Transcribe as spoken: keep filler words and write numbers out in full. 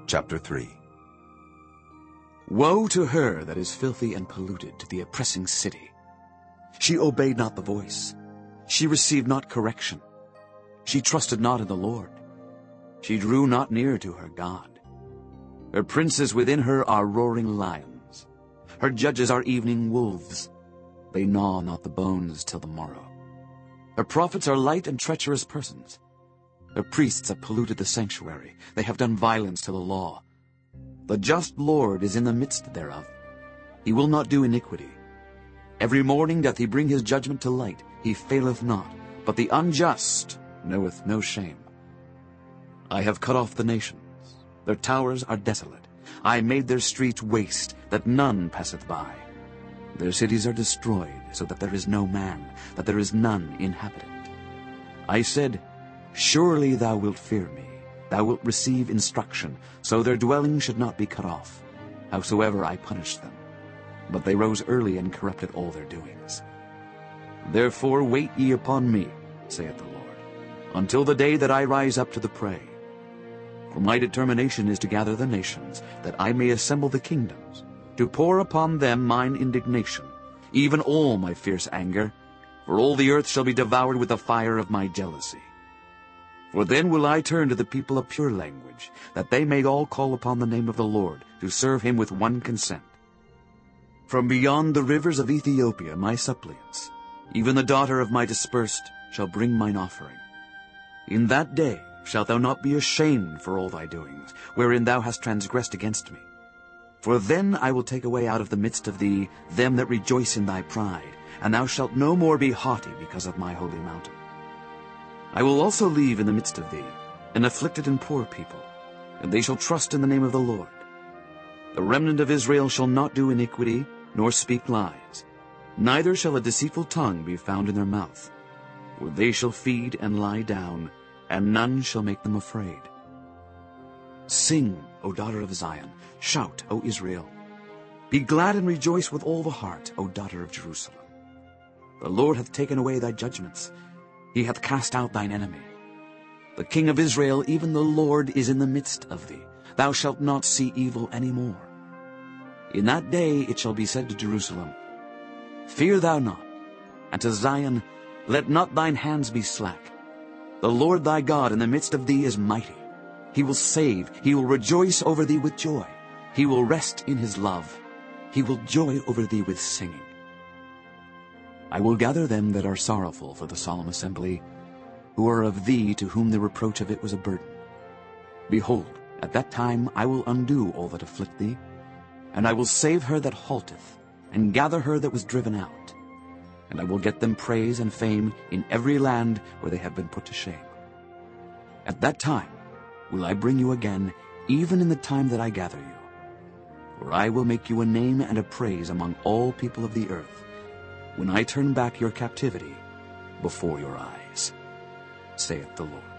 Chapter three. Woe to her that is filthy and polluted, to the oppressing city! She obeyed not the voice. She received not correction. She trusted not in the Lord. She drew not near to her God. Her princes within her are roaring lions. Her judges are evening wolves. They gnaw not the bones till the morrow. Her prophets are light and treacherous persons. Her priests have polluted the sanctuary. They have done violence to the law. The just Lord is in the midst thereof. He will not do iniquity. Every morning doth he bring his judgment to light. He faileth not, but the unjust knoweth no shame. I have cut off the nations. Their towers are desolate. I made their streets waste, that none passeth by. Their cities are destroyed, so that there is no man, that there is none inhabitant. I said, Surely thou wilt fear me. Thou wilt receive instruction, so their dwelling should not be cut off. Howsoever I punished them. But they rose early and corrupted all their doings. Therefore wait ye upon me, saith the Lord, until the day that I rise up to the prey. For my determination is to gather the nations, that I may assemble the kingdoms, to pour upon them mine indignation, even all my fierce anger, for all the earth shall be devoured with the fire of my jealousy. For then will I turn to the people a pure language, that they may all call upon the name of the Lord, to serve him with one consent. From beyond the rivers of Ethiopia my suppliants, even the daughter of my dispersed, shall bring mine offering. In that day shalt thou not be ashamed for all thy doings, wherein thou hast transgressed against me. For then I will take away out of the midst of thee them that rejoice in thy pride, and thou shalt no more be haughty because of my holy mountain. I will also leave in the midst of thee an afflicted and poor people, and they shall trust in the name of the Lord. The remnant of Israel shall not do iniquity, nor speak lies, neither shall a deceitful tongue be found in their mouth. For they shall feed and lie down, and none shall make them afraid. Sing, O daughter of Zion, shout, O Israel. Be glad and rejoice with all the heart, O daughter of Jerusalem. The Lord hath taken away thy judgments. He hath cast out thine enemy. The King of Israel, even the Lord, is in the midst of thee. Thou shalt not see evil any more. In that day it shall be said to Jerusalem, Fear thou not, and to Zion, Let not thine hands be slack. The Lord thy God in the midst of thee is mighty. He will save, he will rejoice over thee with joy. He will rest in his love. He will joy over thee with singing. I will gather them that are sorrowful for the solemn assembly, who are of thee, to whom the reproach of it was a burden. Behold, at that time I will undo all that afflict thee, and I will save her that halteth, and gather her that was driven out. And I will get them praise and fame in every land where they have been put to shame. At that time will I bring you again, even in the time that I gather you. For I will make you a name and a praise among all people of the earth, when I turn back your captivity before your eyes, saith the Lord.